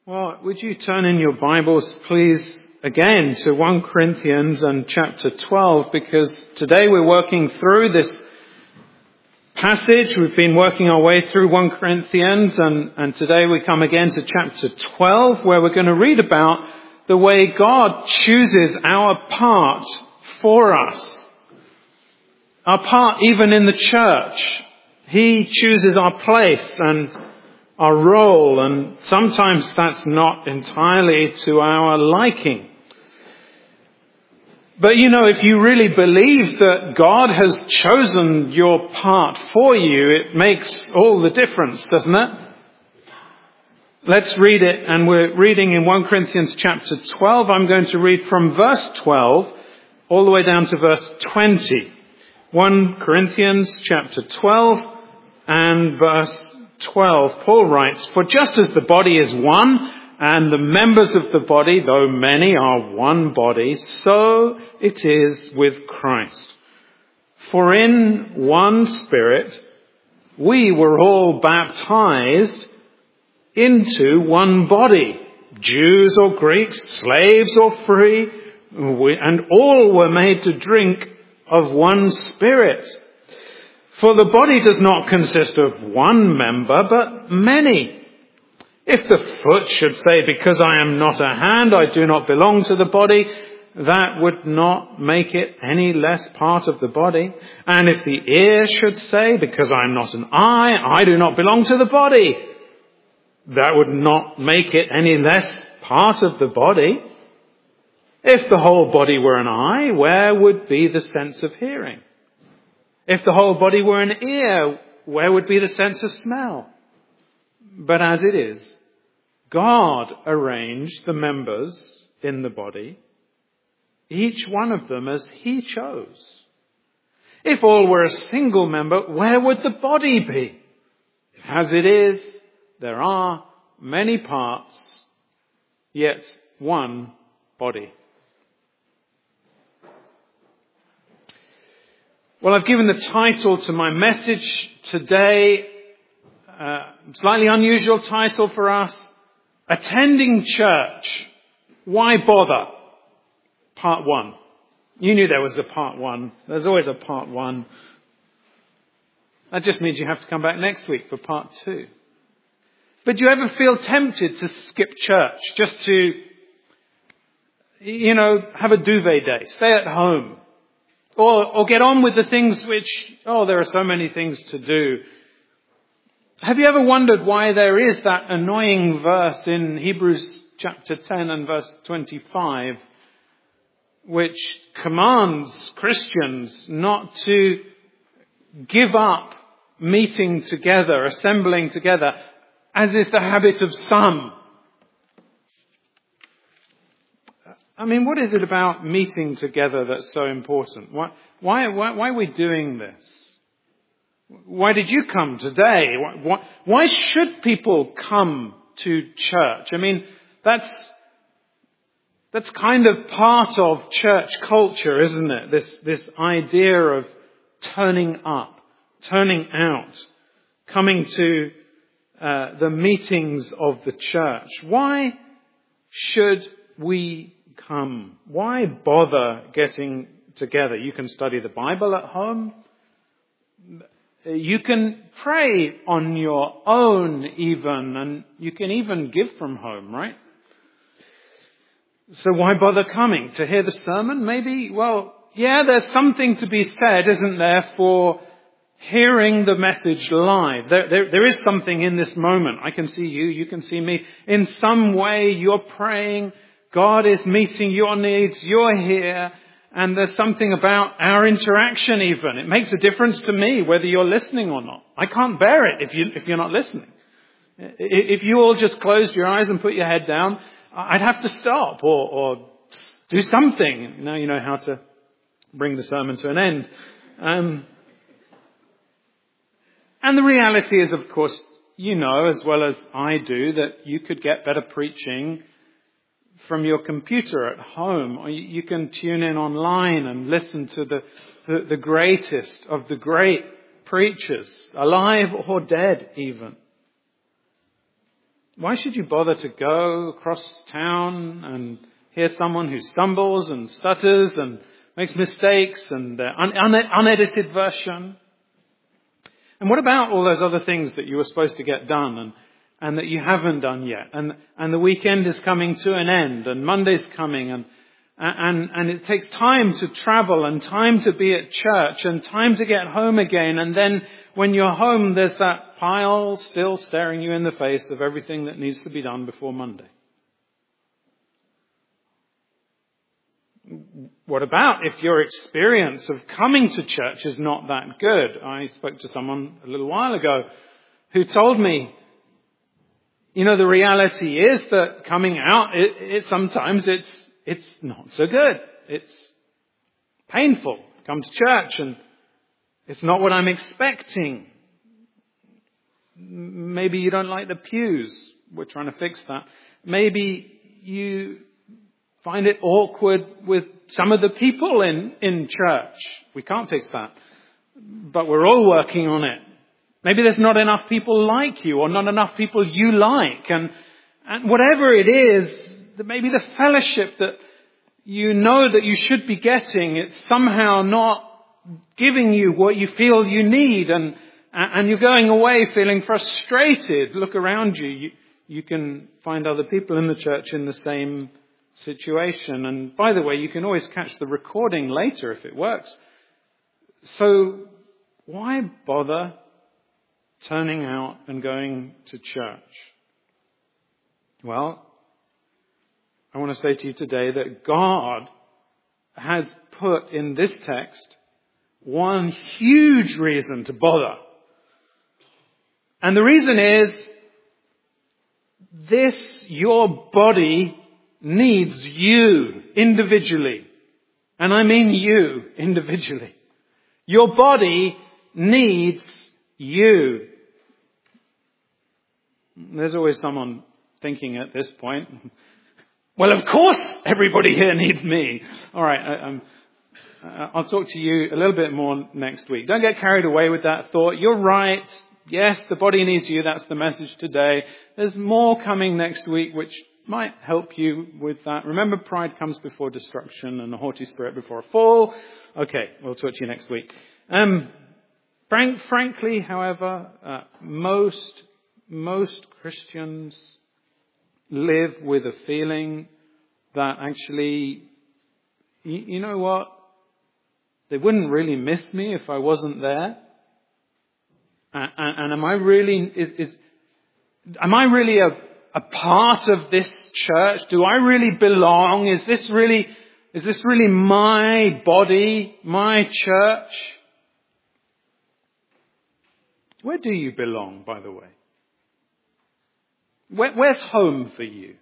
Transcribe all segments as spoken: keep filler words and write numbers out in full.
Well, would you turn in your Bibles, please, again to First Corinthians and chapter twelve, because today we're working through this passage. We've been working our way through First Corinthians, and, and today we come again to chapter twelve, where we're going to read about the way God chooses our part for us. Our part even in the church. He chooses our place and our role, and sometimes that's not entirely to our liking. But you know, if you really believe that God has chosen your part for you, it makes all the difference, doesn't it? Let's read it, and we're reading in First Corinthians chapter twelve. I'm going to read from verse twelve all the way down to verse twenty. First Corinthians chapter twelve and verse twelve, Paul writes, "For just as the body is one, and the members of the body, though many, are one body, so it is with Christ. For in one Spirit we were all baptized into one body, Jews or Greeks, slaves or free, and all were made to drink of one Spirit. For the body does not consist of one member, but many. If the foot should say, 'Because I am not a hand, I do not belong to the body,' that would not make it any less part of the body. And if the ear should say, 'Because I am not an eye, I do not belong to the body,' that would not make it any less part of the body. If the whole body were an eye, where would be the sense of hearing? If the whole body were an ear, where would be the sense of smell? But as it is, God arranged the members in the body, each one of them as He chose. If all were a single member, where would the body be? As it is, there are many parts, yet one body." Well, I've given the title to my message today, uh, slightly unusual title for us, Attending Church, Why Bother? Part one. You knew there was a part one. There's always a part one. That just means you have to come back next week for part two. But do you ever feel tempted to skip church just to, you know, have a duvet day, stay at home? Or, or get on with the things which, oh, there are so many things to do. Have you ever wondered why there is that annoying verse in Hebrews chapter ten and verse twenty-five, which commands Christians not to give up meeting together, assembling together, as is the habit of some? I mean, what is it about meeting together that's so important? Why, why, why, why are we doing this? Why did you come today? Why, why, why should people come to church? I mean, that's, that's kind of part of church culture, isn't it? This, this idea of turning up, turning out, coming to uh, the meetings of the church. Why should we come? Why bother getting together? You can study the Bible at home. You can pray on your own even, and you can even give from home, right? So why bother coming? To hear the sermon, maybe? Well, yeah, there's something to be said, isn't there, for hearing the message live. There, there, there is something in this moment. I can see you, you can see me. In some way you're praying, God is meeting your needs, you're here, and there's something about our interaction even. It makes a difference to me whether you're listening or not. I can't bear it if, you, if you're not listening. If you all just closed your eyes and put your head down, I'd have to stop or, or do something. Now you know how to bring the sermon to an end. Um, and the reality is, of course, you know as well as I do that you could get better preaching from your computer at home, or you can tune in online and listen to the, the, the greatest of the great preachers, alive or dead even. Why should you bother to go across town and hear someone who stumbles and stutters and makes mistakes and uh, un- un- unedited version? And what about all those other things that you were supposed to get done and, and that you haven't done yet? And, and the weekend is coming to an end and Monday's coming and, and, and it takes time to travel and time to be at church and time to get home again. And then when you're home, there's that pile still staring you in the face of everything that needs to be done before Monday. What about if your experience of coming to church is not that good? I spoke to someone a little while ago who told me, you know, the reality is that coming out, it, it sometimes it's it's not so good. It's painful. Come to church and it's not what I'm expecting. Maybe you don't like the pews. We're trying to fix that. Maybe you find it awkward with some of the people in, in church. We can't fix that. But we're all working on it. Maybe there's not enough people like you or not enough people you like. And, and whatever it is, maybe the fellowship that you know that you should be getting, it's somehow not giving you what you feel you need. And, and you're going away feeling frustrated. Look around you. you. You can find other people in the church in the same situation. And by the way, you can always catch the recording later if it works. So why bother turning out and going to church? Well, I want to say to you today that God has put in this text one huge reason to bother. And the reason is this, your body needs you individually. And I mean you individually. Your body needs you. There's always someone thinking at this point, well, of course everybody here needs me. All right, I, I'm, I'll talk to you a little bit more next week. Don't get carried away with that thought. You're right. Yes, the body needs you. That's the message today. There's more coming next week which might help you with that. Remember, pride comes before destruction and a haughty spirit before a fall. Okay, we'll talk to you next week. Um, frank, frankly, however, uh, most, most Christians live with a feeling that actually, you, you know what? They wouldn't really miss me if I wasn't there. And, and, and am I really, is, is, am I really a, a part of this church? Do I really belong? Is this really, is this really my body, my church? Where do you belong, by the way? Where, where's home for you?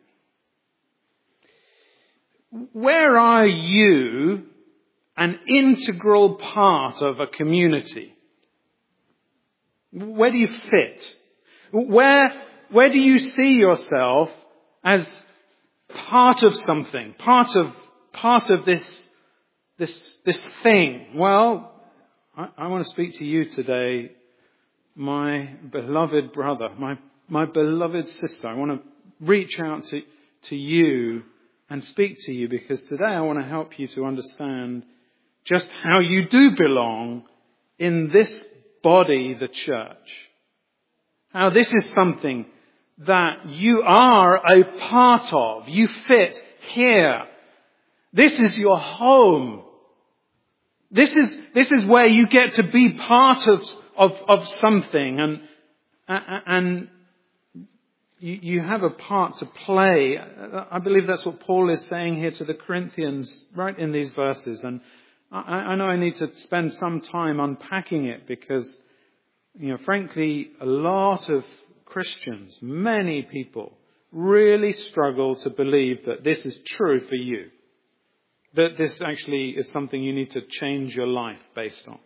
Where are you an integral part of a community? Where do you fit? Where, where do you see yourself as part of something, part of, part of this, this, this thing? Well, I, I want to speak to you today, my beloved brother, my, my beloved sister. I want to reach out to, to you and speak to you because today I want to help you to understand just how you do belong in this body, the church. How this is something that you are a part of. You fit here. This is your home. This is, this is where you get to be part of, of, of something. And, and you, you have a part to play. I believe that's what Paul is saying here to the Corinthians, right in these verses. And I, I know I need to spend some time unpacking it because, you know, frankly, a lot of Christians, many people, really struggle to believe that this is true for you. That this actually is something you need to change your life based on.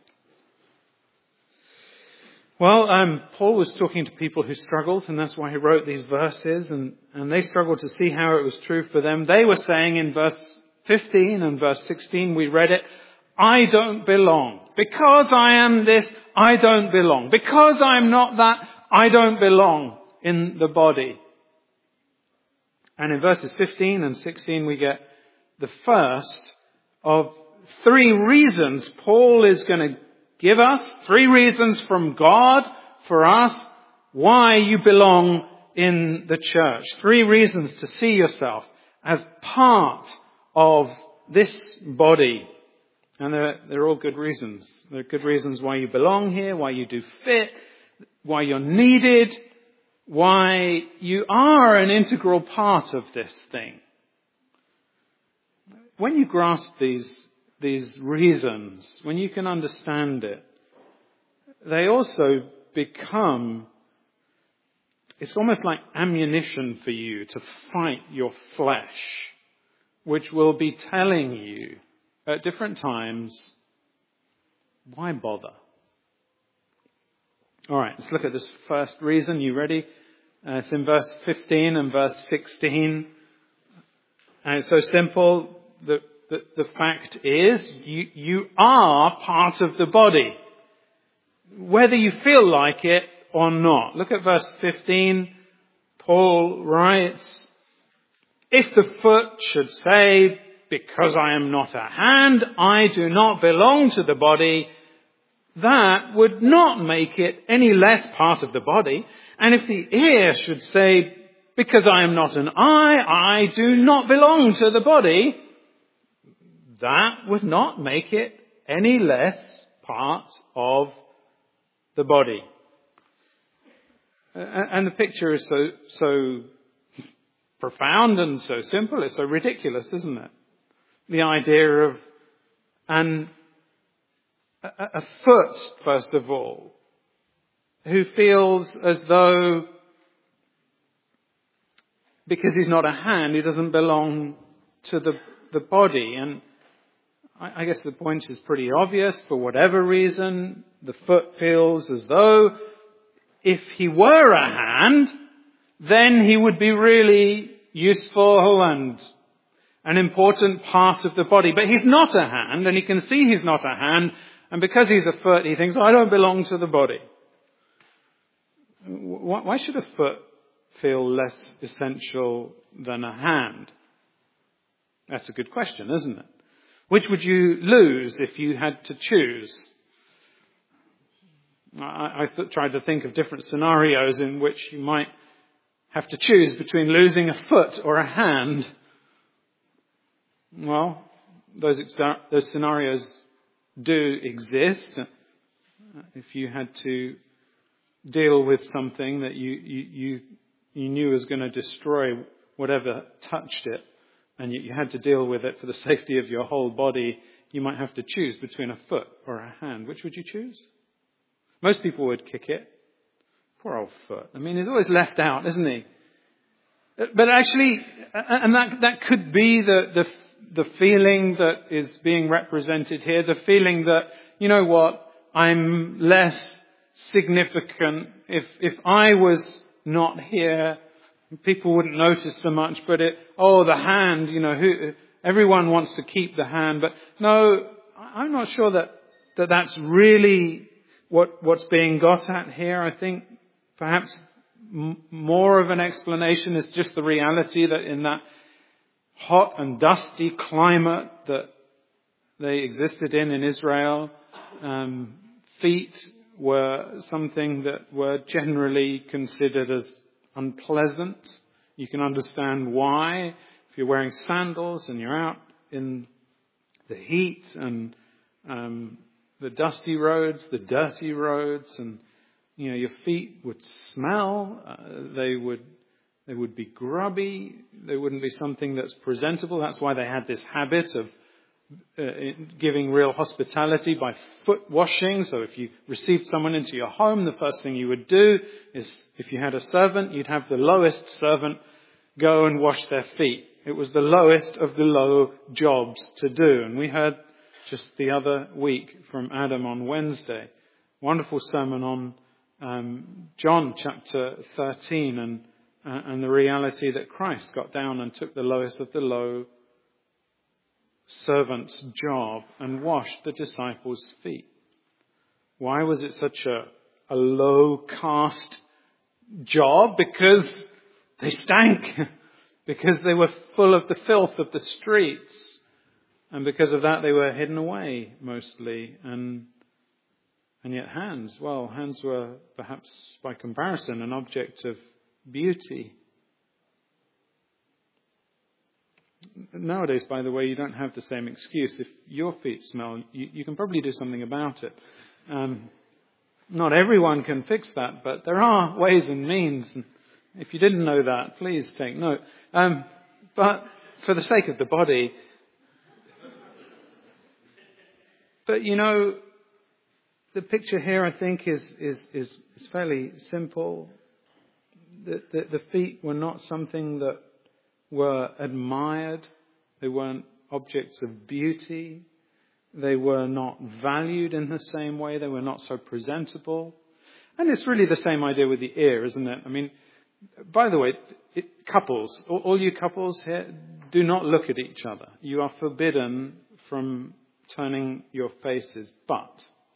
Well, um, Paul was talking to people who struggled, and that's why he wrote these verses, and, and they struggled to see how it was true for them. They were saying in verse fifteen and verse sixteen, we read it, I don't belong. Because I am this, I don't belong. Because I'm not that, I don't belong in the body. And in verses fifteen and sixteen we get the first of three reasons Paul is going to give us, three reasons from God for us why you belong in the church. Three reasons to see yourself as part of this body. And they're, they're all good reasons. They're good reasons why you belong here, why you do fit, why you're needed, why you are an integral part of this thing. When you grasp these, these reasons, when you can understand it, they also become, it's almost like ammunition for you to fight your flesh, which will be telling you at different times, why bother? All right, let's look at this first reason. You ready? Uh, it's in verse fifteen and verse sixteen. And it's so simple. The, the, the fact is, you, you are part of the body, whether you feel like it or not. Look at verse fifteen. Paul writes, if the foot should say, because I am not a hand, I do not belong to the body, that would not make it any less part of the body. And if the ear should say, because I am not an eye, I do not belong to the body, that would not make it any less part of the body. And the picture is so, so profound and so simple. It's so ridiculous, isn't it? The idea of an, a, a foot, first of all, who feels as though because he's not a hand, he doesn't belong to the, the body. And I, I guess the point is pretty obvious. For whatever reason, the foot feels as though if he were a hand, then he would be really useful and an important part of the body. But he's not a hand, and he can see he's not a hand, and because he's a foot, he thinks, I don't belong to the body. Why should a foot feel less essential than a hand? That's a good question, isn't it? Which would you lose if you had to choose? I, I th- tried to think of different scenarios in which you might have to choose between losing a foot or a hand. Well, those, exa- those scenarios do exist. If you had to deal with something that you, you, you, you knew was going to destroy whatever touched it, and you, you had to deal with it for the safety of your whole body, you might have to choose between a foot or a hand. Which would you choose? Most people would kick it. Poor old foot. I mean, he's always left out, isn't he? But actually, and that, that could be the, the the feeling that is being represented here, the feeling that, you know what, I'm less significant. If if I was not here, people wouldn't notice so much, but it, oh, the hand, you know, who, everyone wants to keep the hand. But no, I'm not sure that, that that's really what what's being got at here. I think perhaps m- more of an explanation is just the reality that in that hot and dusty climate that they existed in in Israel, um, feet were something that were generally considered as unpleasant. You can understand why. If you're wearing sandals and you're out in the heat and um, the dusty roads, the dirty roads, and you know your feet would smell. Uh, they would they would be grubby. They wouldn't be something that's presentable. That's why they had this habit of uh, giving real hospitality by foot washing. So if you received someone into your home, the first thing you would do is, if you had a servant, you'd have the lowest servant go and wash their feet. It was the lowest of the low jobs to do. And we heard just the other week from Adam on Wednesday, wonderful sermon on um, John chapter thirteen and uh, and the reality that Christ got down and took the lowest of the low servant's job and washed the disciples' feet. Why was it such a, a low caste job? Because they stank. because they were full of the filth of the streets. And because of that, they were hidden away mostly. And and yet hands, well, hands were perhaps by comparison an object of beauty. Nowadays, by the way, you don't have the same excuse. If your feet smell, you, you can probably do something about it. Um, not everyone can fix that, but there are ways and means. And if you didn't know that, please take note. Um, but for the sake of the body, but you know, the picture here, I think, is is is, is fairly simple. The, the, the feet were not something that were admired. They weren't objects of beauty. They were not valued in the same way. They were not so presentable. And it's really the same idea with the ear, isn't it? I mean, by the way, it, couples, all, all you couples here, do not look at each other. You are forbidden from turning your faces. But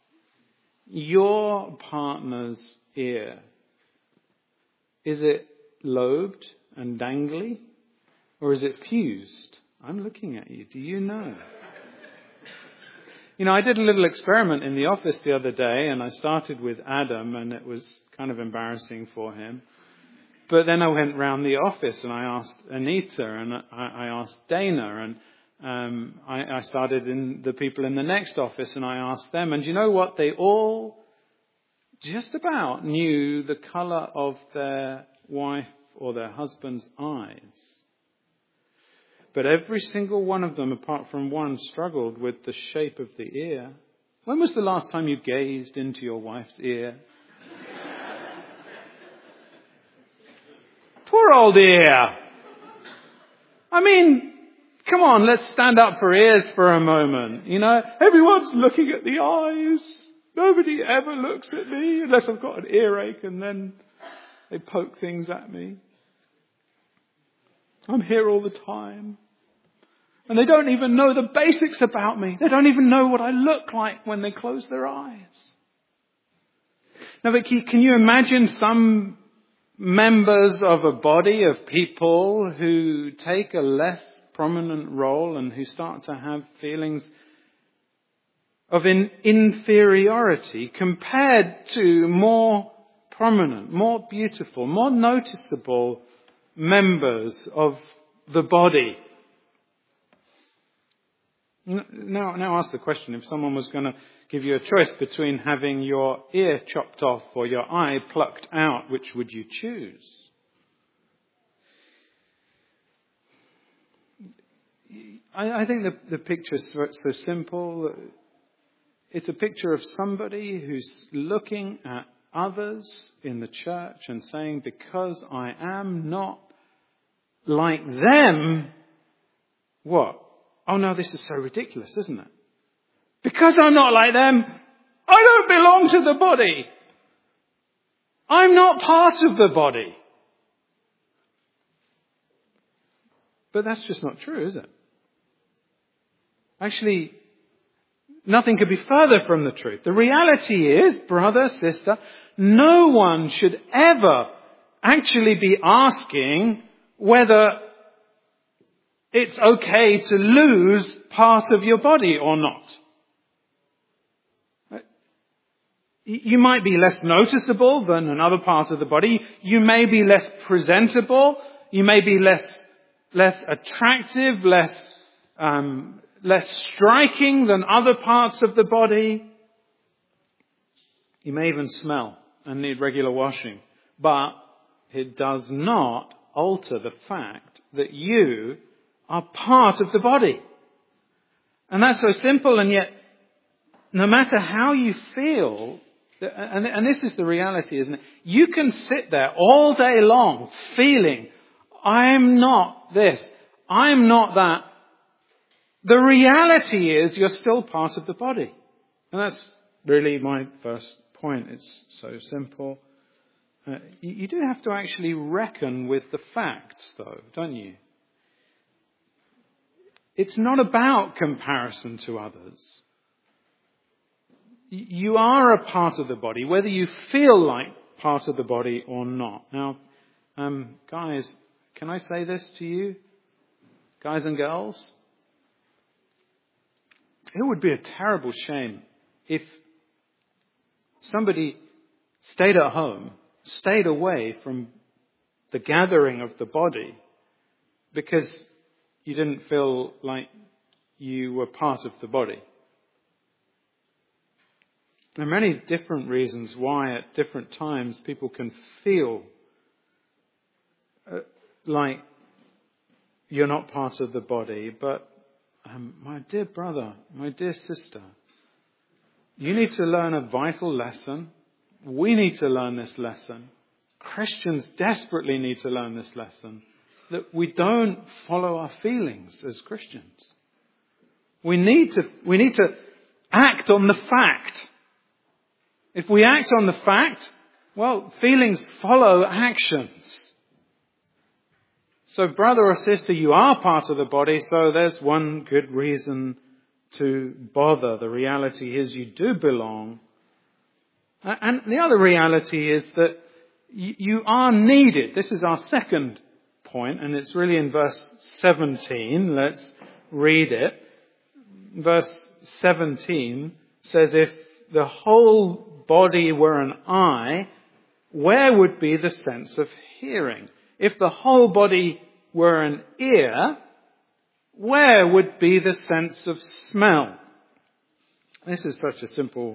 your partner's ear, is it lobed and dangly? Or is it fused? I'm looking at you. Do you know? You know, I did a little experiment in the office the other day, and I started with Adam, and it was kind of embarrassing for him. But then I went round the office, and I asked Anita, and I, I asked Dana, and um, I, I started in the people in the next office, and I asked them. And you know what? They all just about knew the colour of their wife or their husband's eyes. But every single one of them, apart from one, struggled with the shape of the ear. When was the last time you gazed into your wife's ear? Poor old ear. I mean, come on, let's stand up for ears for a moment. You know, everyone's looking at the eyes. Nobody ever looks at me unless I've got an earache and then they poke things at me. I'm here all the time. And they don't even know the basics about me. They don't even know what I look like when they close their eyes. Now, Vicky, can you imagine some members of a body of people who take a less prominent role and who start to have feelings of in inferiority compared to more prominent, more beautiful, more noticeable members of the body? Now, now ask the question, if someone was going to give you a choice between having your ear chopped off or your eye plucked out, which would you choose? I, I think the, the picture's so, so simple. It's a picture of somebody who's looking at others in the church and saying, because I am not like them, what? Oh no, this is so ridiculous, isn't it? Because I'm not like them, I don't belong to the body. I'm not part of the body. But that's just not true, is it? Actually, nothing could be further from the truth. The reality is, brother, sister, no one should ever actually be asking whether it's okay to lose part of your body or not. You might be less noticeable than another part of the body. You may be less presentable. You may be less less attractive, less um, less striking than other parts of the body. You may even smell and need regular washing. But it does not alter the fact that you are part of the body. And that's so simple, and yet no matter how you feel, and, and this is the reality, isn't it? You can sit there all day long feeling, I'm not this, I'm not that. The reality is you're still part of the body. And that's really my first point. It's so simple. Uh, you, you do have to actually reckon with the facts, though, don't you? It's not about comparison to others. You are a part of the body, whether you feel like part of the body or not. Now, um, guys, Can I say this to you, guys and girls? It would be a terrible shame if somebody stayed at home, stayed away from the gathering of the body because you didn't feel like you were part of the body. There are many different reasons why at different times people can feel uh, like you're not part of the body. But um, my dear brother, my dear sister, you need to learn a vital lesson. We need to learn this lesson. Christians desperately need to learn this lesson. That we don't follow our feelings as Christians. We need to, we need to act on the fact. If we act on the fact, well, feelings follow actions. So brother or sister, you are part of the body, so there's one good reason to bother. The reality is you do belong. And the other reality is that you are needed. This is our second point, and it's really in verse seventeen. Let's read it. Verse seventeen says, if the whole body were an eye, where would be the sense of hearing? If the whole body were an ear, where would be the sense of smell? This is such a simple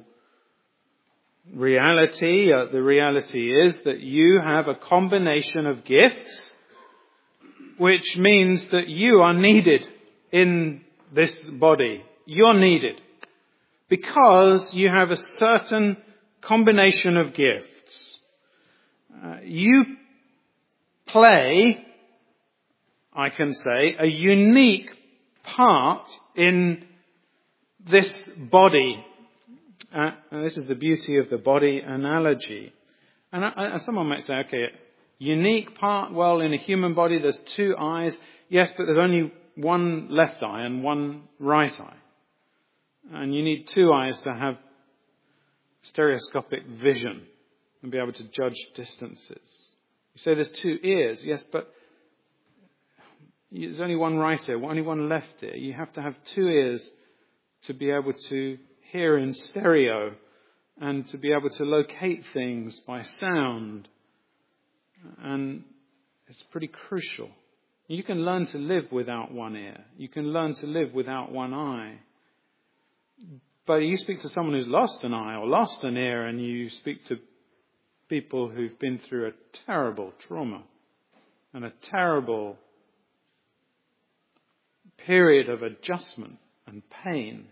reality. Uh, the reality is that you have a combination of gifts, which means that you are needed in this body. You're needed because you have a certain combination of gifts. Uh, you play, I can say, a unique part in this body. Uh, and this is the beauty of the body analogy. And I, I, someone might say, okay, unique part, well, in a human body there's two eyes. Yes, but there's only one left eye and one right eye. And you need two eyes to have stereoscopic vision and be able to judge distances. You say there's two ears. Yes, but there's only one right ear, only one left ear. You have to have two ears to be able to hear in stereo and to be able to locate things by sound. And it's pretty crucial. You can learn to live without one ear. You can learn to live without one eye. But you speak to someone who's lost an eye or lost an ear, and you speak to people who've been through a terrible trauma and a terrible period of adjustment and pain.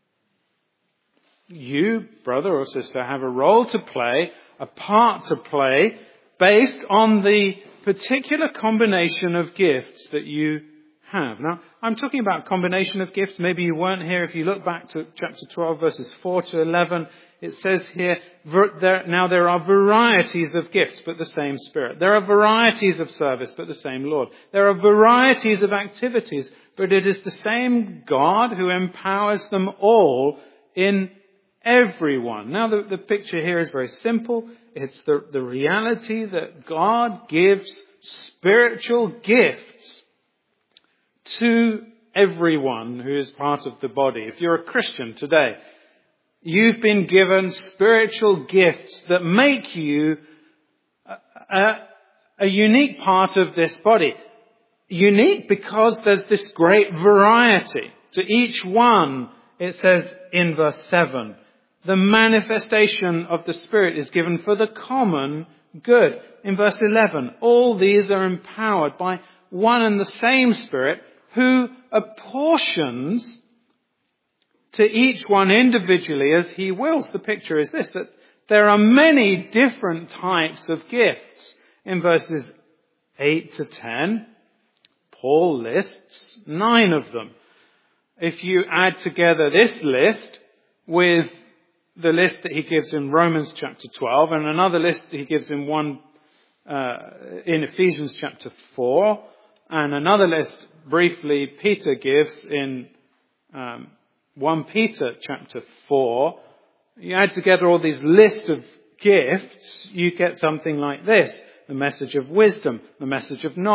You, brother or sister, have a role to play, a part to play, based on the particular combination of gifts that you have. Now, I'm talking about combination of gifts. Maybe you weren't here. If you look back to chapter twelve, verses four to eleven, it says here, now there are varieties of gifts, but the same Spirit. There are varieties of service, but the same Lord. There are varieties of activities, but it is the same God who empowers them all in everyone. Now, the, the picture here is very simple. It's the, the reality that God gives spiritual gifts to everyone who is part of the body. If you're a Christian today, you've been given spiritual gifts that make you a, a, a unique part of this body. Unique because there's this great variety. To each one, it says in verse seven, the manifestation of the Spirit is given for the common good. In verse eleven, all these are empowered by one and the same Spirit, who apportions to each one individually as he wills. The picture is this, that there are many different types of gifts. In verses eight to ten, Paul lists nine of them. If you add together this list with the list that he gives in Romans chapter twelve and another list that he gives in one uh, in Ephesians chapter four, and another list briefly Peter gives in um, First Peter chapter four, you add together all these lists of gifts, you get something like this: the message of wisdom, the message of knowledge,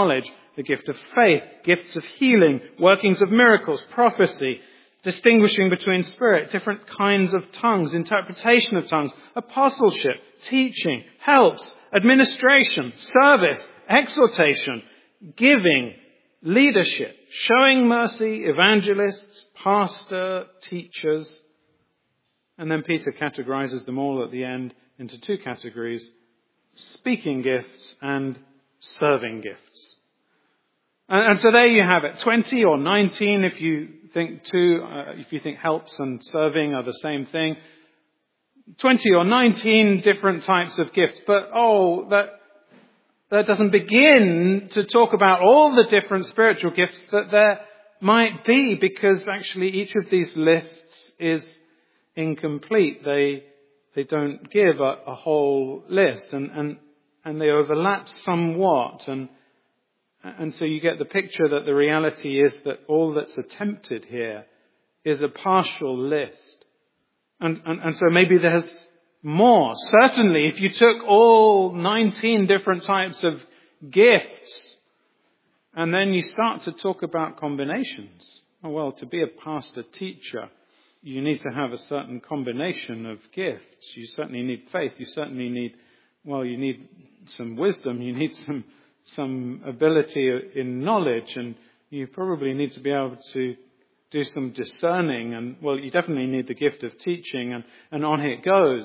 the gift of faith, gifts of healing, workings of miracles, prophecy, distinguishing between spirit, different kinds of tongues, interpretation of tongues, apostleship, teaching, helps, administration, service, exhortation, giving, leadership, showing mercy, evangelists, pastor, teachers. And then Peter categorizes them all at the end into two categories: speaking gifts and serving gifts. And, and so there you have it, twenty or nineteen if you think two, uh, if you think helps and serving are the same thing. twenty or nineteen different types of gifts. But oh, that that doesn't begin to talk about all the different spiritual gifts that there might be, because actually each of these lists is incomplete. They they don't give a, a whole list, and, and and they overlap somewhat, and and so you get the picture that the reality is that all that's attempted here is a partial list. And, and, and so maybe there's more. Certainly, if you took all nineteen different types of gifts, and then you start to talk about combinations. Oh, well, to be a pastor teacher, you need to have a certain combination of gifts. You certainly need faith. You certainly need, well, you need some wisdom. You need some, some ability in knowledge, and you probably need to be able to do some discerning, and, well, you definitely need the gift of teaching, and, and on it goes.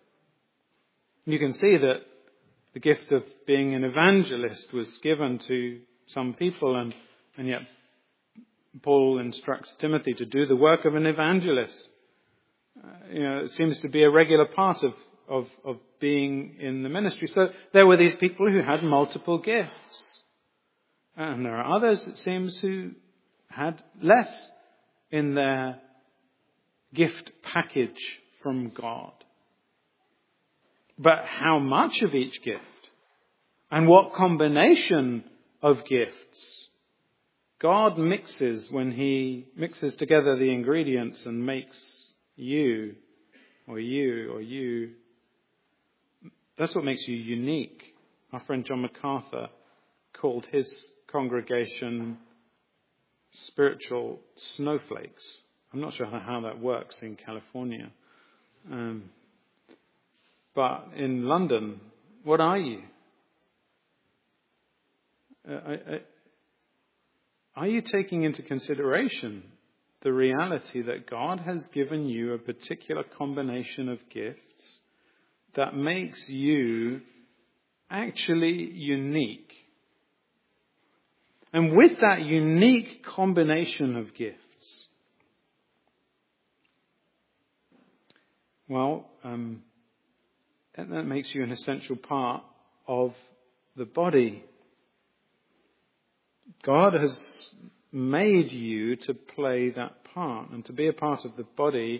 You can see that the gift of being an evangelist was given to some people, and, and yet Paul instructs Timothy to do the work of an evangelist. Uh, you know, it seems to be a regular part of, of, of being in the ministry. So there were these people who had multiple gifts. And there are others, it seems, who had less in their gift package from God. But how much of each gift and what combination of gifts God mixes when he mixes together the ingredients and makes you or you or you, that's what makes you unique. Our friend John MacArthur called his congregation spiritual snowflakes. I'm not sure how that works in California. Um, but in London, what are you? Uh, I, I, are you taking into consideration the reality that God has given you a particular combination of gifts that makes you actually unique? And with that unique combination of gifts, well, um, that makes you an essential part of the body. God has made you to play that part, and to be a part of the body.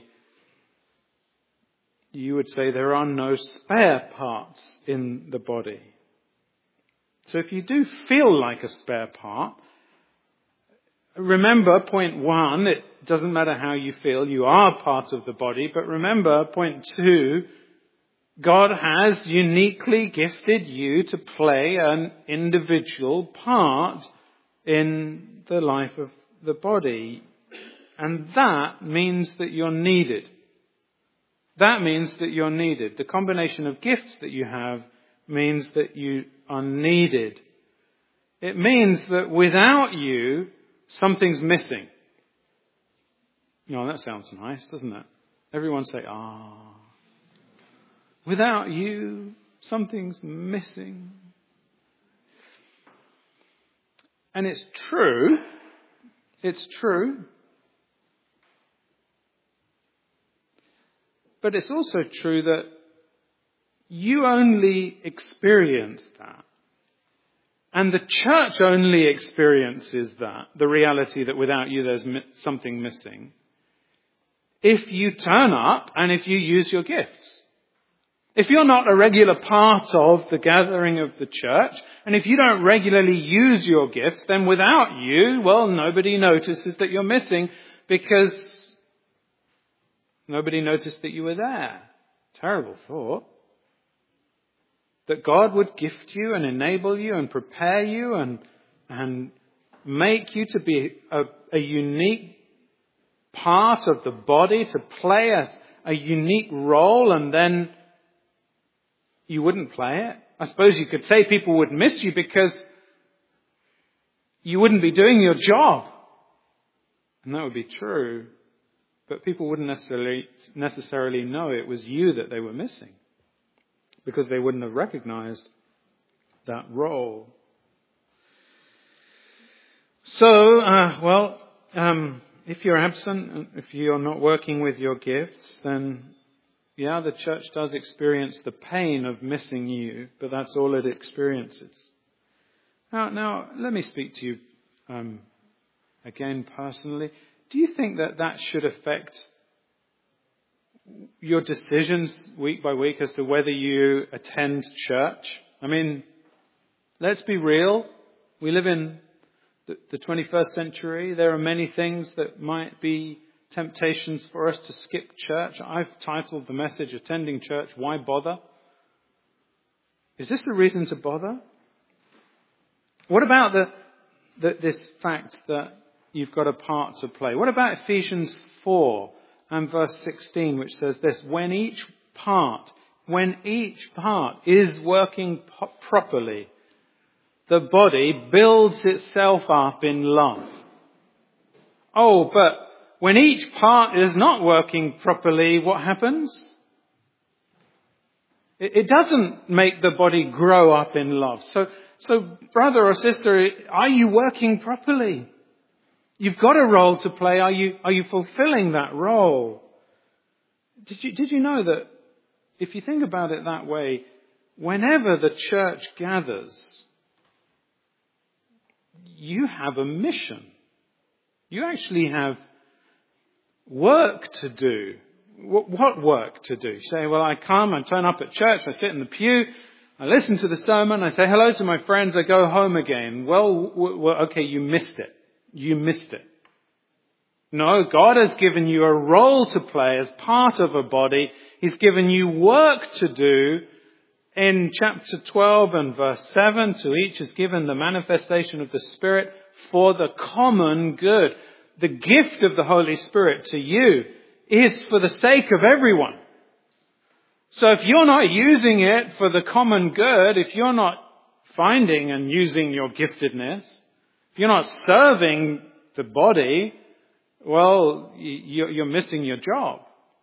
You would say there are no spare parts in the body. So if you do feel like a spare part, remember point one, it doesn't matter how you feel, you are part of the body. But remember point two, God has uniquely gifted you to play an individual part in the life of the body. And that means that you're needed. That means that you're needed. The combination of gifts that you have means that you are needed. It means that without you, something's missing. Oh, that sounds nice, doesn't it? Everyone say, ah. Without you, something's missing. And it's true. It's true. But it's also true that you only experience that. And the church only experiences that, the reality that without you there's something missing, if you turn up and if you use your gifts. If you're not a regular part of the gathering of the church, and if you don't regularly use your gifts, then without you, well, nobody notices that you're missing, because nobody noticed that you were there. Terrible thought. That God would gift you and enable you and prepare you and and make you to be a, a unique part of the body, to play a, a unique role, and then you wouldn't play it? I suppose you could say people would miss you because you wouldn't be doing your job. And that would be true. But people wouldn't necessarily, necessarily know it was you that they were missing, because they wouldn't have recognized that role. So, uh, well, um, if you're absent, if you're not working with your gifts, then yeah, the church does experience the pain of missing you, but that's all it experiences. Now, now let me speak to you um, again personally. Do you think that that should affect your decisions week by week as to whether you attend church? I mean, let's be real. We live in the, the twenty-first century. There are many things that might be temptations for us to skip church. I've titled the message, Attending Church, Why Bother? Is this the reason to bother? What about the, the this fact that you've got a part to play? What about Ephesians four and verse sixteen, which says this: when each part, when each part is working po- properly, the body builds itself up in love. Oh, but when each part is not working properly, what happens? It, it doesn't make the body grow up in love. So, so brother or sister, are you working properly? You've got a role to play. Are you, are you fulfilling that role? Did you, did you know that if you think about it that way, whenever the church gathers, you have a mission. You actually have work to do. What work to do? You say, well, I come, I turn up at church, I sit in the pew, I listen to the sermon, I say hello to my friends, I go home again. Well, well okay, you missed it. You missed it. No, God has given you a role to play as part of a body. He's given you work to do. In chapter twelve and verse seven, to each is given the manifestation of the Spirit for the common good. The gift of the Holy Spirit to you is for the sake of everyone. So if you're not using it for the common good, if you're not finding and using your giftedness, if you're not serving the body, well, you're missing your job.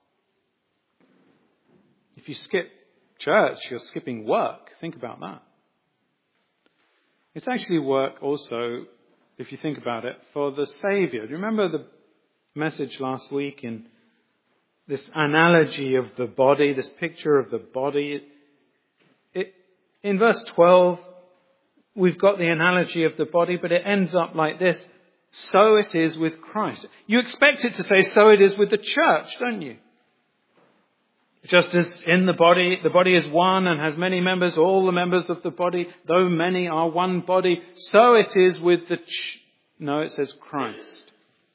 If you skip church, you're skipping work. Think about that. It's actually work also, if you think about it, for the Saviour. Do you remember the message last week in this analogy of the body, this picture of the body? It, it, in verse twelve, we've got the analogy of the body, but it ends up like this: so it is with Christ. You expect it to say, so it is with the church, don't you? Just as in the body, the body is one and has many members, all the members of the body, though many, are one body, so it is with the ch- No, it says Christ.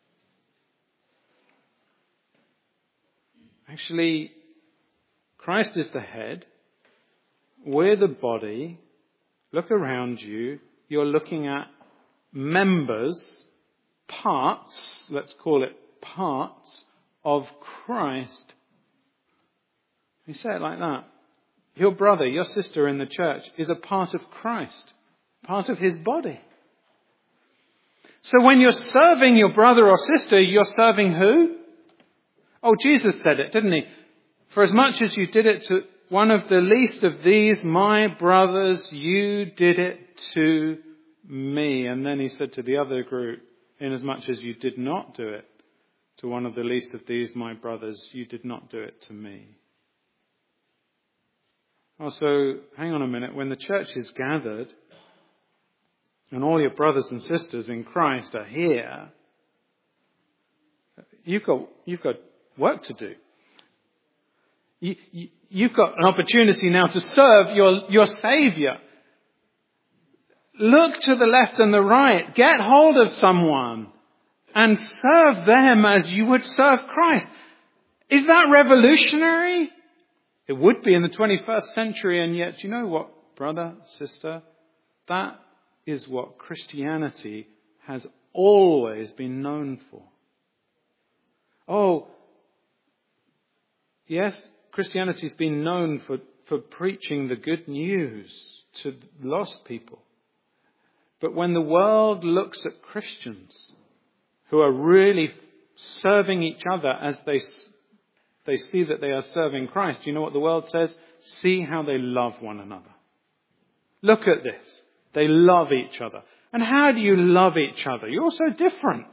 Actually, Christ is the head. We're the body. Look around you. You're looking at members, parts, let's call it parts, of Christ. You say it like that. Your brother, your sister in the church is a part of Christ, part of his body. So when you're serving your brother or sister, you're serving who? Oh, Jesus said it, didn't he? For as much as you did it to one of the least of these, my brothers, you did it to me. And then he said to the other group, inasmuch as you did not do it to one of the least of these, my brothers, you did not do it to me. Also, hang on a minute, when the church is gathered and all your brothers and sisters in Christ are here, you've got, you've got work to do. You, you, you've got an opportunity now to serve your, your Saviour. Look to the left and the right. Get hold of someone and serve them as you would serve Christ. Is that revolutionary? It would be in the twenty-first century, and yet, you know what, brother, sister? That is what Christianity has always been known for. Oh, yes, Christianity's been known for, for preaching the good news to lost people. But when the world looks at Christians who are really serving each other as they, they see that they are serving Christ, you know what the world says? See how they love one another. Look at this. They love each other. And how do you love each other? You're so different.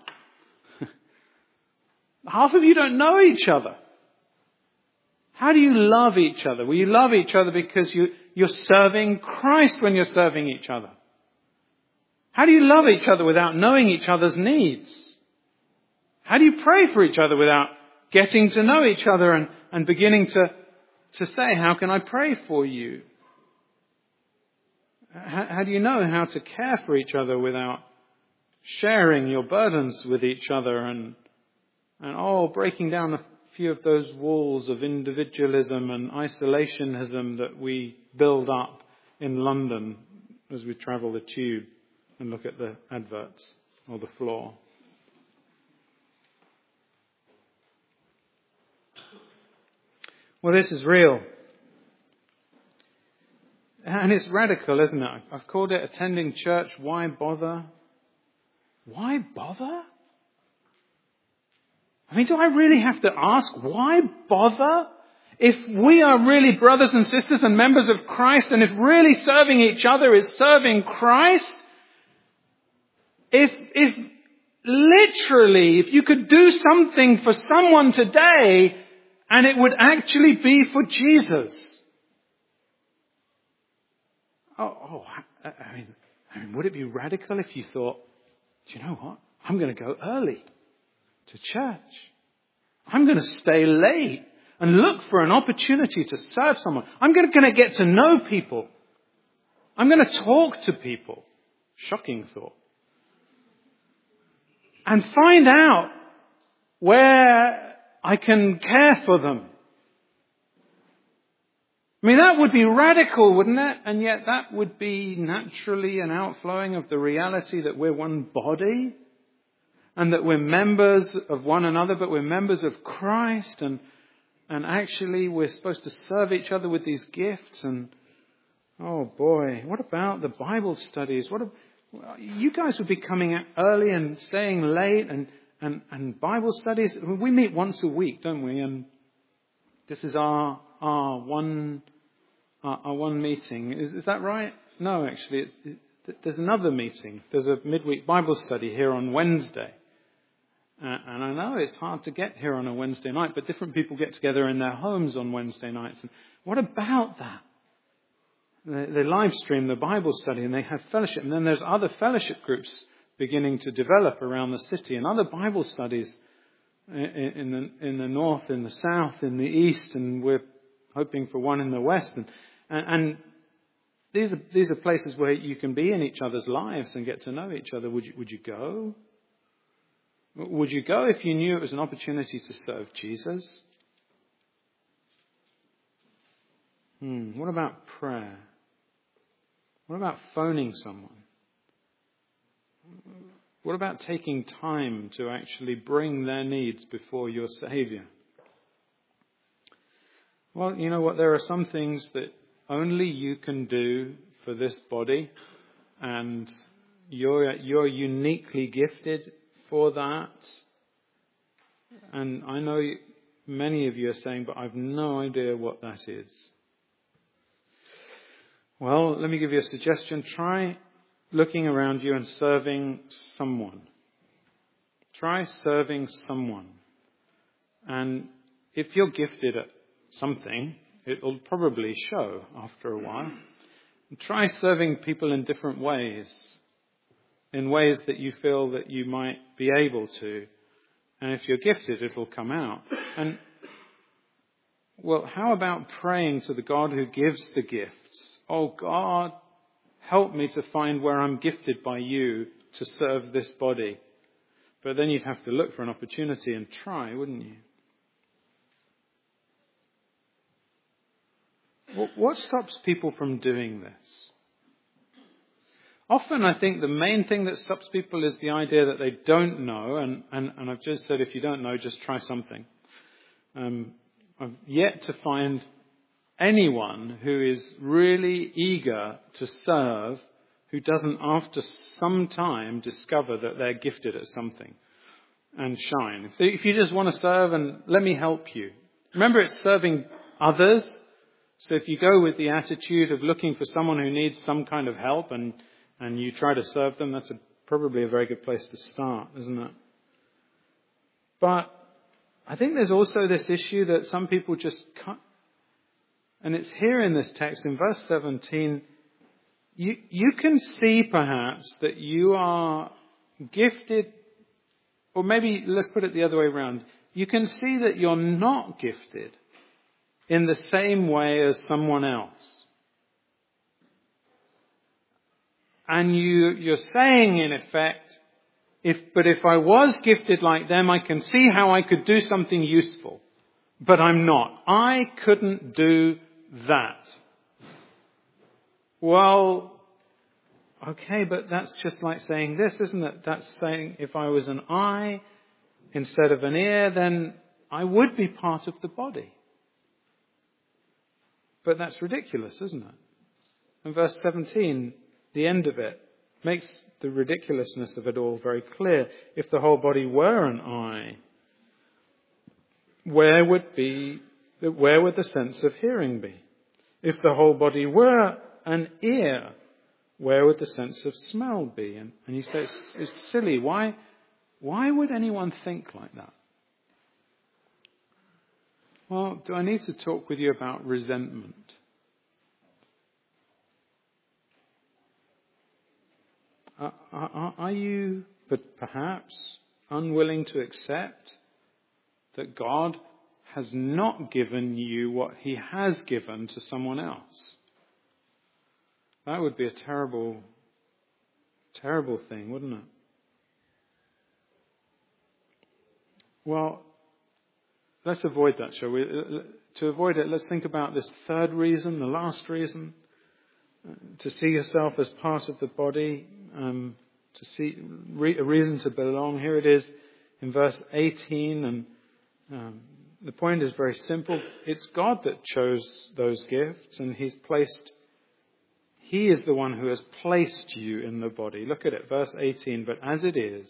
Half of you don't know each other. How do you love each other? Well, you love each other because you, you're serving Christ when you're serving each other. How do you love each other without knowing each other's needs? How do you pray for each other without getting to know each other and, and beginning to, to say, how can I pray for you? How, how do you know how to care for each other without sharing your burdens with each other and, and oh, breaking down a few of those walls of individualism and isolationism that we build up in London as we travel the tube and look at the adverts or the floor. Well, this is real. And it's radical, isn't it? I've called it attending church. Why bother? Why bother? I mean, do I really have to ask, why bother? If we are really brothers and sisters and members of Christ, and if really serving each other is serving Christ, if, if literally, if you could do something for someone today, and it would actually be for Jesus. Oh, oh I mean, I mean, would it be radical if you thought, do you know what? I'm going to go early to church. I'm going to stay late and look for an opportunity to serve someone. I'm going to get to know people. I'm going to talk to people. Shocking thought. And find out where I can care for them. I mean, that would be radical, wouldn't it? And yet that would be naturally an outflowing of the reality that we're one body and that we're members of one another, but we're members of Christ, and and actually we're supposed to serve each other with these gifts. And oh boy, what about the Bible studies? What a, you guys would be coming out early and staying late, and, and, and Bible studies. We meet once a week, don't we? And this is our our one our, our one meeting. Is is that right? No, actually, it's, it, there's another meeting. There's a midweek Bible study here on Wednesday. Uh, and I know it's hard to get here on a Wednesday night, but different people get together in their homes on Wednesday nights. And what about that? They, they live stream the Bible study and they have fellowship. And then there's other fellowship groups beginning to develop around the city, and other Bible studies in, in the in the north, in the south, in the east, and we're hoping for one in the west. And, and, and these are these are places where you can be in each other's lives and get to know each other. Would you would you go? Would you go if you knew it was an opportunity to serve Jesus? Hmm. What about prayer? What about phoning someone? What about taking time to actually bring their needs before your Saviour? Well, you know what? There are some things that only you can do for this body, and you're you're uniquely gifted for that. And I know many of you are saying, but I've no idea what that is. Well, let me give you a suggestion. Try looking around you and serving someone. Try serving someone. And if you're gifted at something, it'll probably show after a while. And try serving people in different ways. In ways that you feel that you might be able to. And if you're gifted, it'll come out. And, well, how about praying to the God who gives the gifts? Oh, God, help me to find where I'm gifted by you to serve this body. But then you'd have to look for an opportunity and try, wouldn't you? What stops people from doing this? Often I think the main thing that stops people is the idea that they don't know, and, and, and I've just said if you don't know, just try something. Um, I've yet to find anyone who is really eager to serve who doesn't after some time discover that they're gifted at something and shine. If, they, if you just want to serve and let me help you. Remember, it's serving others. So if you go with the attitude of looking for someone who needs some kind of help and and you try to serve them, that's a, probably a very good place to start, isn't it? But I think there's also this issue that some people just can't, and it's here in this text, in verse seventeen, you, you can see perhaps that you are gifted, or maybe let's put it the other way around, you can see that you're not gifted in the same way as someone else. And you, you're saying, in effect, if, but if I was gifted like them, I can see how I could do something useful. But I'm not. I couldn't do that. Well, okay, but that's just like saying this, isn't it? That's saying if I was an eye instead of an ear, then I would be part of the body. But that's ridiculous, isn't it? And verse seventeen, the end of it, makes the ridiculousness of it all very clear. If the whole body were an eye, where would be, where would the sense of hearing be? If the whole body were an ear, where would the sense of smell be? And, and you say, it's, it's silly. Why, why would anyone think like that? Well, do I need to talk with you about resentment? Are, are, are you, but perhaps, unwilling to accept that God has not given you what he has given to someone else? That would be a terrible, terrible thing, wouldn't it? Well, let's avoid that, shall we? To avoid it, let's think about this third reason, the last reason. To see yourself as part of the body, um, to see re- a reason to belong. Here it is in verse eighteen, and um, the point is very simple. It's God that chose those gifts, and He's placed. He is the one who has placed you in the body. Look at it, verse eighteen. But as it is,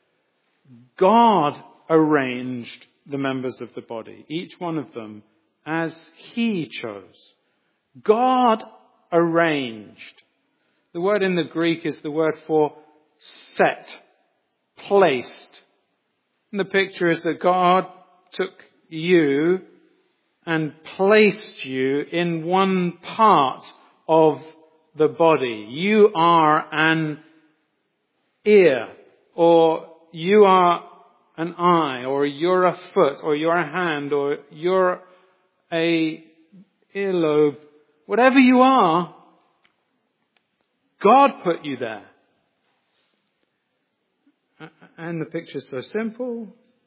God arranged the members of the body, each one of them, as He chose. God arranged. The word in the Greek is the word for set, placed. And the picture is that God took you and placed you in one part of the body. You are an ear, or you are an eye, or you're a foot, or you're a hand, or you're a earlobe. Whatever you are, God put you there. And the picture's so simple.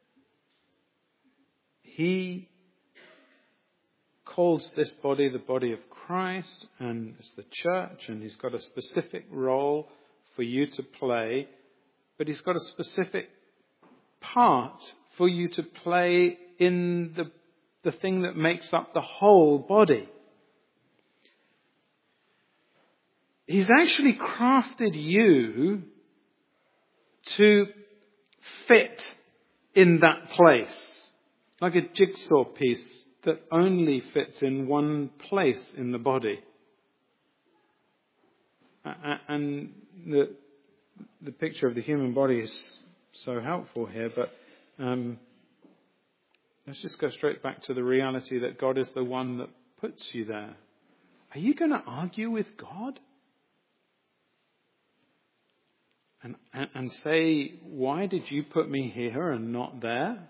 He calls this body the body of Christ, and it's the church, and He's got a specific role for you to play, but He's got a specific part for you to play in the, the thing that makes up the whole body. He's actually crafted you to fit in that place, like a jigsaw piece that only fits in one place in the body. And the the picture of the human body is so helpful here, but um, let's just go straight back to the reality that God is the one that puts you there. Are you going to argue with God? And, and, and say, why did you put me here and not there? Are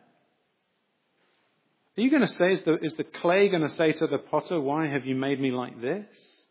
you going to say, is the, is the clay going to say to the potter, why have you made me like this?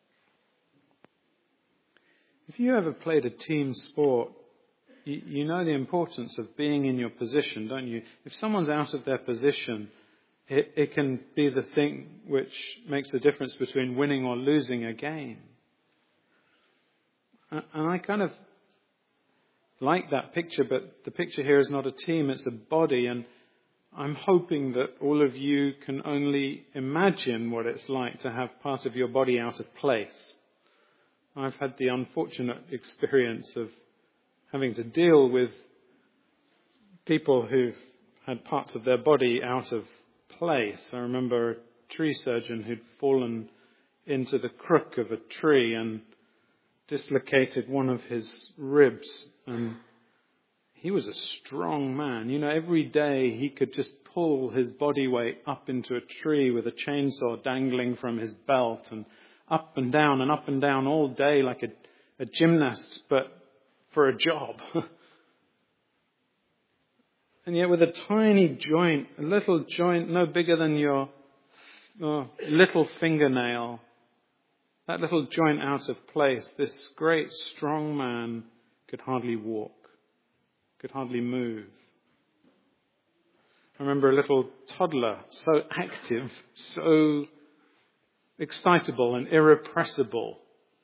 If you ever played a team sport, you, you know the importance of being in your position, don't you? If someone's out of their position, it, it can be the thing which makes the difference between winning or losing a game. And I kind of like that picture, but the picture here is not a team, it's a body. And I'm hoping that all of you can only imagine what it's like to have part of your body out of place. I've had the unfortunate experience of having to deal with people who've had parts of their body out of place. I remember a tree surgeon who'd fallen into the crook of a tree and dislocated one of his ribs, and he was a strong man. You know, every day he could just pull his body weight up into a tree with a chainsaw dangling from his belt, and up and down and up and down all day like a, a gymnast, but for a job. And yet with a tiny joint, a little joint no bigger than your oh, little fingernail, that little joint out of place, this great strong man could hardly walk, could hardly move. I remember a little toddler, so active, so excitable and irrepressible,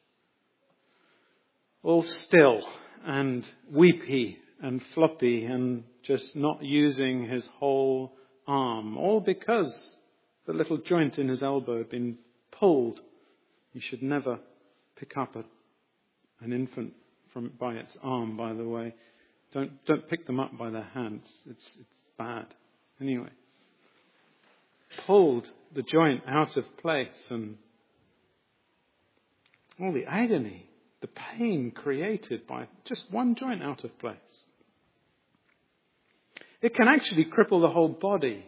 all still and weepy and floppy and just not using his whole arm, all because the little joint in his elbow had been pulled. You should never pick up a, an infant from by its arm, by the way. Don't don't pick them up by their hands. It's it's bad. Anyway, pulled the joint out of place, and all the agony, the pain created by just one joint out of place. It can actually cripple the whole body.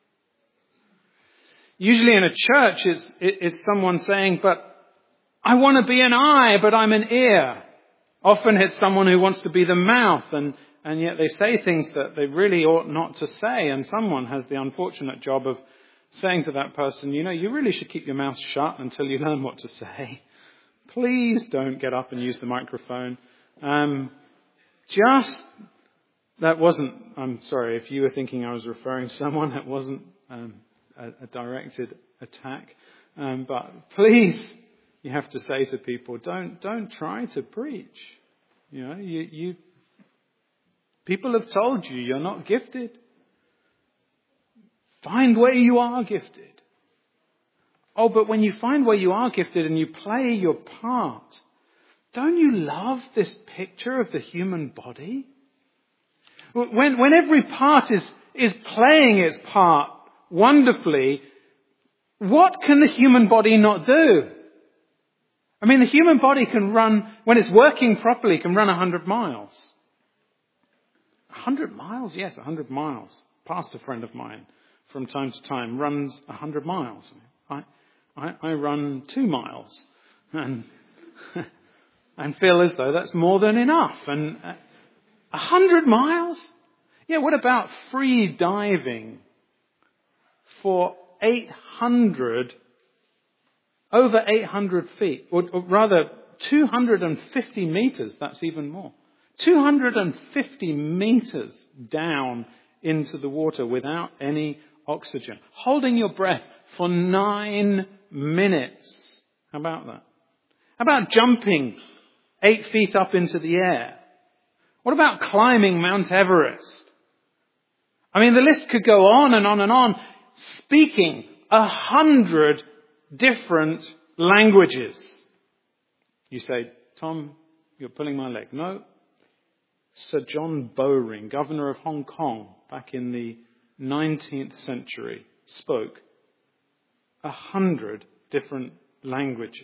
Usually in a church, it's, it's someone saying, but I want to be an eye, but I'm an ear. Often it's someone who wants to be the mouth, and, and yet they say things that they really ought not to say. And someone has the unfortunate job of saying to that person, you know, you really should keep your mouth shut until you learn what to say. Please don't get up and use the microphone. Um, just, that wasn't, I'm sorry, if you were thinking I was referring to someone, that wasn't um, a, a directed attack. Um, but please, you have to say to people, don't don't try to preach. You know, you, you people have told you you're not gifted. Find where you are gifted. Oh, but when you find where you are gifted and you play your part, don't you love this picture of the human body? When when every part is is playing its part wonderfully, what can the human body not do? I mean, the human body can run, when it's working properly, can run one hundred miles. one hundred miles? Yes, one hundred miles. Pastor friend of mine, from time to time, runs one hundred miles. I, I, I run two miles and, and feel as though that's more than enough. And uh, one hundred miles? Yeah, what about free diving for eight hundred over eight hundred feet, or, or rather two hundred fifty meters, that's even more. two hundred fifty meters down into the water without any oxygen. Holding your breath for nine minutes. How about that? How about jumping eight feet up into the air? What about climbing Mount Everest? I mean, the list could go on and on and on. Speaking a hundred different languages. You say, Tom, you're pulling my leg. No. Sir John Bowring, governor of Hong Kong, back in the nineteenth century, spoke a hundred different languages.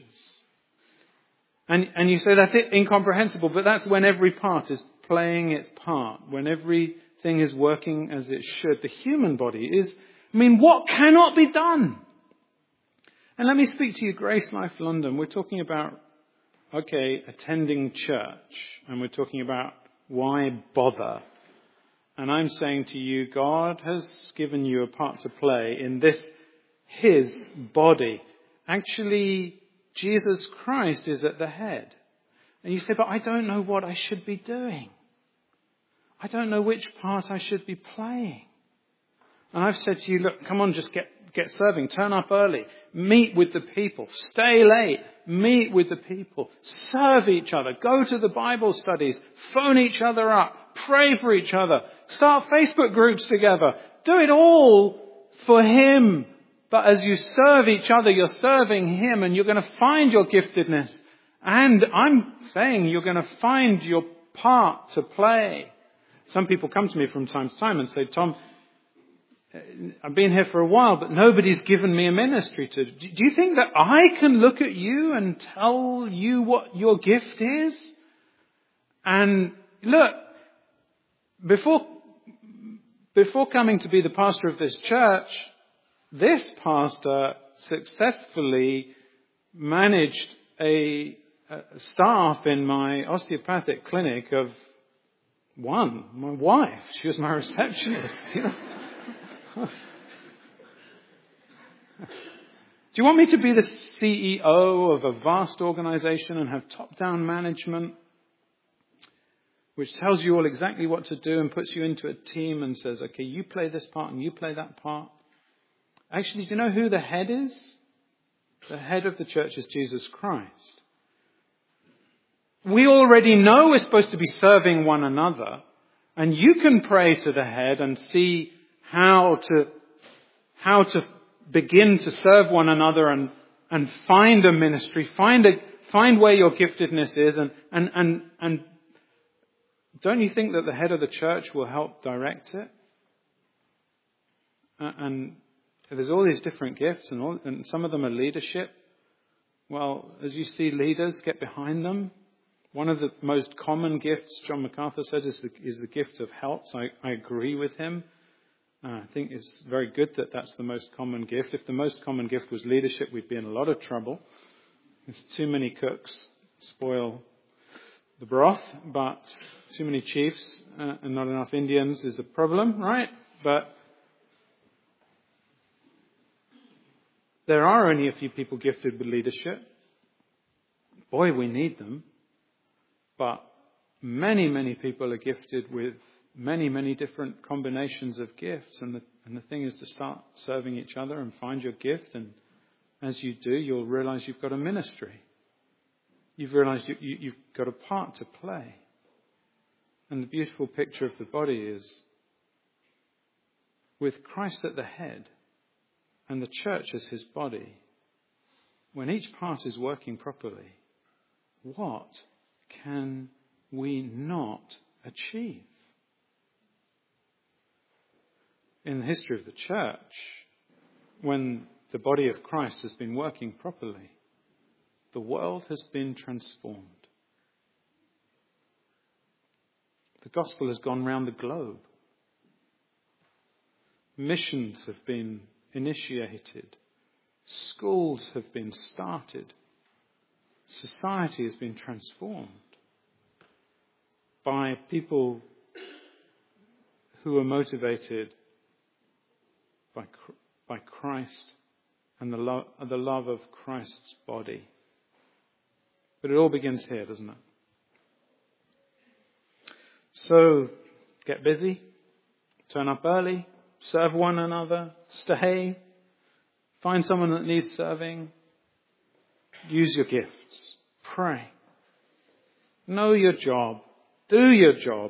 And, and you say that's it, incomprehensible, but that's when every part is playing its part, when everything is working as it should. The human body is, I mean, what cannot be done? And let me speak to you, Grace Life London. We're talking about, okay, attending church. And we're talking about why bother. And I'm saying to you, God has given you a part to play in this, his body. Actually, Jesus Christ is at the head. And you say, but I don't know what I should be doing. I don't know which part I should be playing. And I've said to you, look, come on, just get get serving. Turn up early. Meet with the people. Stay late. Meet with the people. Serve each other. Go to the Bible studies. Phone each other up. Pray for each other. Start Facebook groups together. Do it all for Him. But as you serve each other, you're serving Him, and you're going to find your giftedness. And I'm saying you're going to find your part to play. Some people come to me from time to time and say, Tom, I've been here for a while, but nobody's given me a ministry to. Do you think that I can look at you and tell you what your gift is? And look, before, before coming to be the pastor of this church, this pastor successfully managed a, a staff in my osteopathic clinic of one, my wife. She was my receptionist. You know? Do you want me to be the C E O of a vast organization and have top-down management which tells you all exactly what to do and puts you into a team and says, okay, you play this part and you play that part? Actually, do you know who the head is? The head of the church is Jesus Christ. We already know we're supposed to be serving one another, and you can pray to the head and see how to how to begin to serve one another and and find a ministry, find a find where your giftedness is, and and and and don't you think that the head of the church will help direct it? Uh, and there's all these different gifts, and all, and some of them are leadership. Well, as you see leaders, get behind them. One of the most common gifts, John MacArthur said, is the, is the gift of helps. I, I agree with him. Uh, I think it's very good that that's the most common gift. If the most common gift was leadership, we'd be in a lot of trouble. There's too many cooks spoil the broth, but too many chiefs uh, and not enough Indians is a problem, right? But there are only a few people gifted with leadership. Boy, we need them. But many, many people are gifted with many, many different combinations of gifts. And the, and the thing is to start serving each other and find your gift. And as you do, you'll realize you've got a ministry. You've realized you, you, you've got a part to play. And the beautiful picture of the body is with Christ at the head and the church as His body, when each part is working properly, what can we not achieve? In the history of the church, when the body of Christ has been working properly, the world has been transformed. The gospel has gone round the globe. Missions have been initiated. Schools have been started. Society has been transformed by people who are motivated by by Christ and the love, the love of Christ's body. But it all begins here, doesn't it? So, get busy, turn up early, serve one another, stay, find someone that needs serving. Use your gifts. Pray. Know your job. Do your job.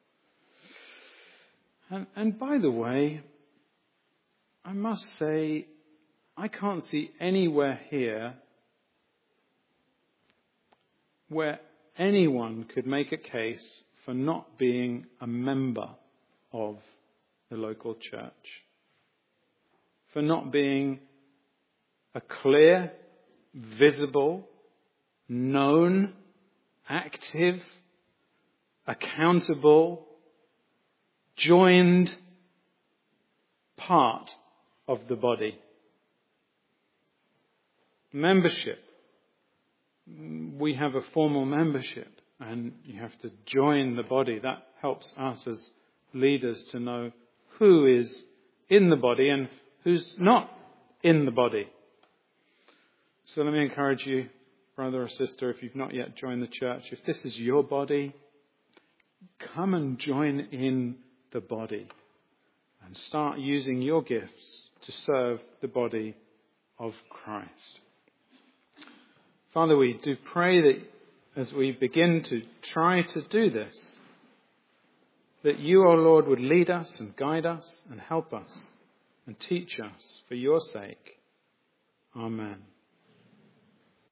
And, and by the way, I must say, I can't see anywhere here where anyone could make a case for not being a member of the local church. For not being a clear, visible, known, active, accountable, joined part of the body. Membership. We have a formal membership and you have to join the body. That helps us as leaders to know who is in the body and who's not in the body. So let me encourage you, brother or sister, if you've not yet joined the church, if this is your body, come and join in the body and start using your gifts to serve the body of Christ. Father, we do pray that as we begin to try to do this, that you, O Lord, would lead us and guide us and help us and teach us for your sake. Amen.